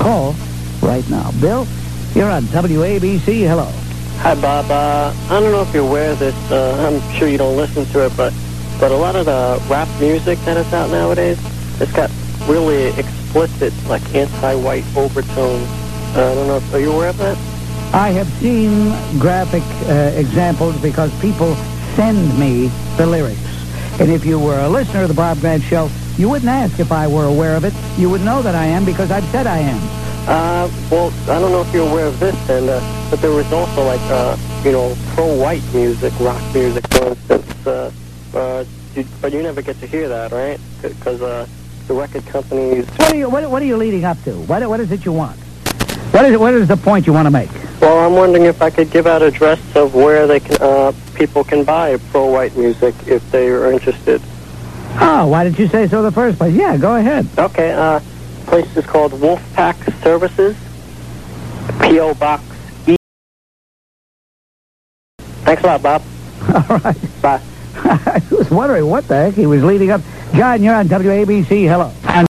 call right now. Bill, you're on WABC. Hello. Hi, Bob. I don't know if you're aware of this. I'm sure you don't listen to it, but a lot of the rap music that is out nowadays, it's got really explicit, like, anti-white overtones. I don't know. Are you aware of that? I have seen graphic examples because people send me the lyrics. And if you were a listener of the Bob Grant Show, you wouldn't ask if I were aware of it. You would know that I am because I've said I am. Well, I don't know if you're aware of this, but there was also, like, pro-white music, rock music, for instance. But you never get to hear that, right? Because the record companies... What are you leading up to? What is it you want? What is the point you want to make? Well, I'm wondering if I could give out an address of where they can, people can buy pro-white music if they are interested. Oh, why didn't you say so in the first place? Yeah, go ahead. Okay, place is called Wolfpack Services, P.O. Box E. Thanks a lot, Bob. All right. Bye. I was wondering what the heck he was leading up. John, you're on WABC. Hello.